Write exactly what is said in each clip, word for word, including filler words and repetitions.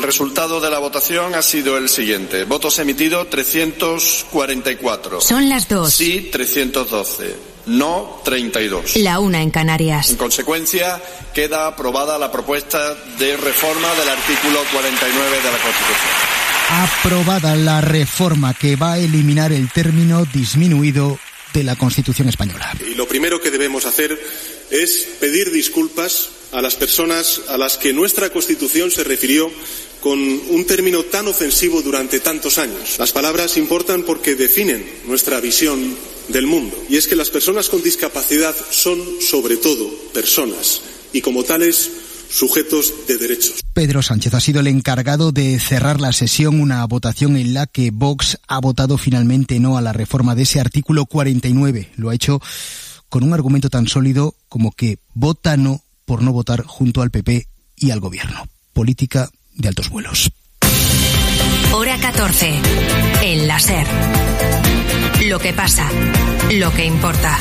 resultado de la votación ha sido el siguiente. Votos emitidos trescientos cuarenta y cuatro. Son las dos. Sí, trescientos doce. No, treinta y dos. La una en Canarias. En consecuencia, queda aprobada la propuesta de reforma del artículo cuarenta y nueve de la Constitución. Aprobada la reforma que va a eliminar el término disminuido de la Constitución española. Y lo primero que debemos hacer es pedir disculpas a las personas a las que nuestra Constitución se refirió con un término tan ofensivo durante tantos años. Las palabras importan porque definen nuestra visión del mundo. Y es que las personas con discapacidad son, sobre todo, personas y, como tales, sujetos de derechos. Pedro Sánchez ha sido el encargado de cerrar la sesión, una votación en la que Vox ha votado finalmente no a la reforma de ese artículo cuarenta y nueve. Lo ha hecho con un argumento tan sólido como que vota no por no votar junto al P P y al Gobierno. Política de altos vuelos. Hora catorce. En la SER. Lo que pasa, lo que importa.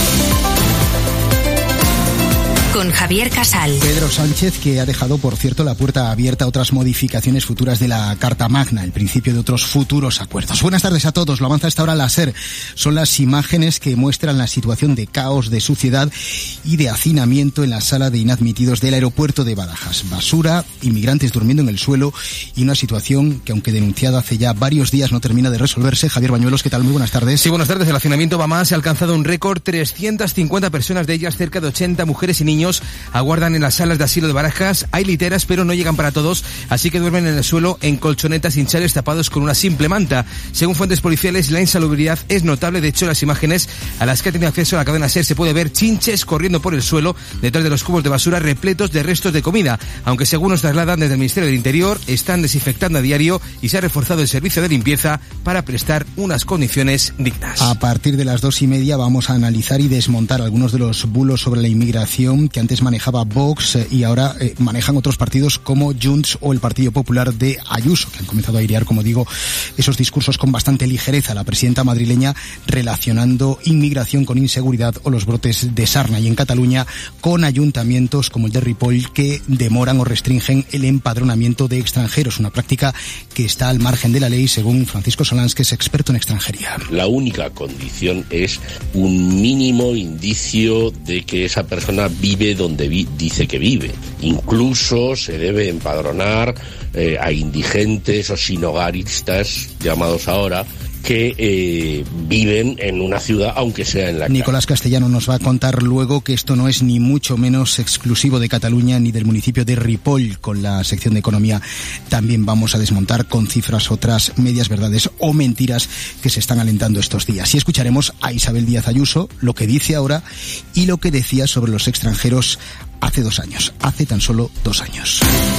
Con Javier Casal. Pedro Sánchez, que ha dejado, por cierto, la puerta abierta a otras modificaciones futuras de la Carta Magna, el principio de otros futuros acuerdos. Buenas tardes a todos. Lo avanza a esta hora la SER. Son las imágenes que muestran la situación de caos, de suciedad y de hacinamiento en la sala de inadmitidos del aeropuerto de Barajas. Basura, inmigrantes durmiendo en el suelo y una situación que, aunque denunciada hace ya varios días, no termina de resolverse. Javier Bañuelos, ¿qué tal? Muy buenas tardes. Sí, buenas tardes. El hacinamiento va más. Se ha alcanzado un récord. trescientas cincuenta personas, de ellas cerca de ochenta mujeres y niños, aguardan en las salas de asilo de Barajas. Hay literas, pero no llegan para todos, así que duermen en el suelo en colchonetas hinchables tapados con una simple manta. Según fuentes policiales, la insalubridad es notable. De hecho, las imágenes a las que ha tenido acceso la cadena SER se puede ver chinches corriendo por el suelo detrás de los cubos de basura repletos de restos de comida. Aunque, según nos trasladan desde el Ministerio del Interior, están desinfectando a diario y se ha reforzado el servicio de limpieza para prestar unas condiciones dignas. A partir de las dos y media vamos a analizar y desmontar algunos de los bulos sobre la inmigración que antes manejaba Vox eh, y ahora eh, manejan otros partidos como Junts o el Partido Popular de Ayuso, que han comenzado a airear, como digo, esos discursos con bastante ligereza. La presidenta madrileña relacionando inmigración con inseguridad o los brotes de sarna, y en Cataluña con ayuntamientos como el de Ripoll que demoran o restringen el empadronamiento de extranjeros, una práctica que está al margen de la ley, según Francisco Solans, que es experto en extranjería. La única condición es un mínimo indicio de que esa persona vive donde vi- dice que vive. Incluso se debe empadronar eh, a indigentes o sinogaristas, llamados ahora, que eh, viven en una ciudad, aunque sea en la calle. Nicolás Castellano nos va a contar luego que esto no es ni mucho menos exclusivo de Cataluña ni del municipio de Ripoll. Con la sección de economía también vamos a desmontar con cifras otras medias verdades o mentiras que se están alentando estos días. Y escucharemos a Isabel Díaz Ayuso, lo que dice ahora y lo que decía sobre los extranjeros hace dos años, hace tan solo dos años.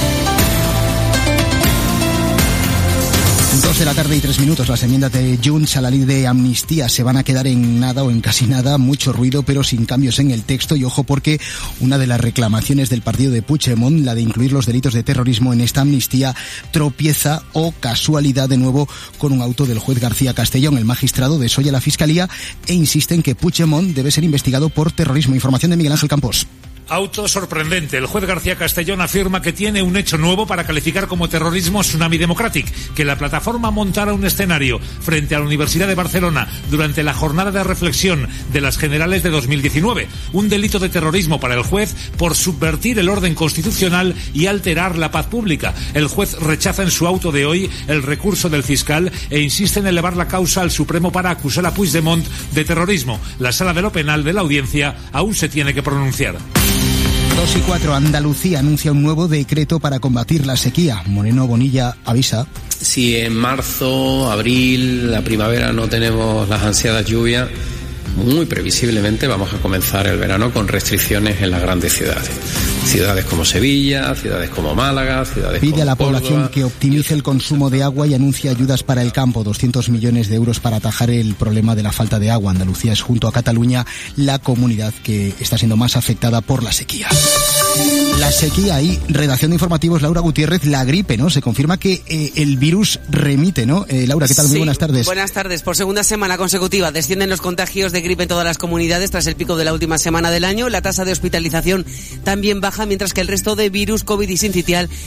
Dos de la tarde y tres minutos. Las enmiendas de Junts a la ley de amnistía se van a quedar en nada o en casi nada. Mucho ruido, pero sin cambios en el texto. Y ojo, porque una de las reclamaciones del partido de Puigdemont, la de incluir los delitos de terrorismo en esta amnistía, tropieza o casualidad de nuevo con un auto del juez García Castellón. El magistrado desoye a la Fiscalía e insiste en que Puigdemont debe ser investigado por terrorismo. Información de Miguel Ángel Campos. Auto sorprendente. El juez García Castellón afirma que tiene un hecho nuevo para calificar como terrorismo Tsunami Democratic, que la plataforma montara un escenario frente a la Universidad de Barcelona durante la jornada de reflexión de las generales de dos mil diecinueve. Un delito de terrorismo para el juez por subvertir el orden constitucional y alterar la paz pública. El juez rechaza en su auto de hoy el recurso del fiscal e insiste en elevar la causa al Supremo para acusar a Puigdemont de terrorismo. La sala de lo penal de la audiencia aún se tiene que pronunciar. Dos y cuatro. Andalucía anuncia un nuevo decreto para combatir la sequía. Moreno Bonilla avisa. Si en marzo, abril, la primavera no tenemos las ansiadas lluvias, muy previsiblemente vamos a comenzar el verano con restricciones en las grandes ciudades. Ciudades como Sevilla, ciudades como Málaga, ciudades como Pide a la Córdoba, población que optimice el consumo de agua y anuncia ayudas para el campo. doscientos millones de euros para atajar el problema de la falta de agua. Andalucía es, junto a Cataluña, la comunidad que está siendo más afectada por la sequía. La sequía y redacción de informativos, Laura Gutiérrez. La gripe, ¿no? Se confirma que eh, el virus remite, ¿no? Eh, Laura, ¿qué tal? Sí, muy buenas tardes. Buenas tardes. Por segunda semana consecutiva descienden los contagios de gripe en todas las comunidades tras el pico de la última semana del año. La tasa de hospitalización también baja, mientras que el resto de virus, COVID y sincitial